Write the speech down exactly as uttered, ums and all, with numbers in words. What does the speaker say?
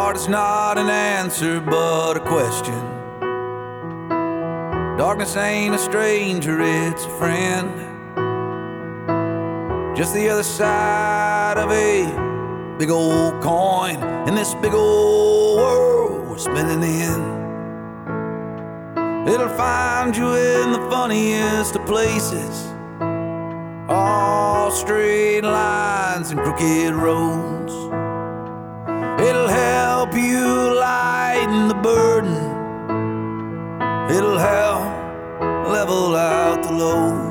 heart is not an answer but a question. Darkness ain't a stranger, it's a friend. Just the other side of a big old coin in this big old world we're spinning in. It'll find you in the funniest of places, all straight lines and crooked roads. It'll help you lighten the burden. It'll help level out the load.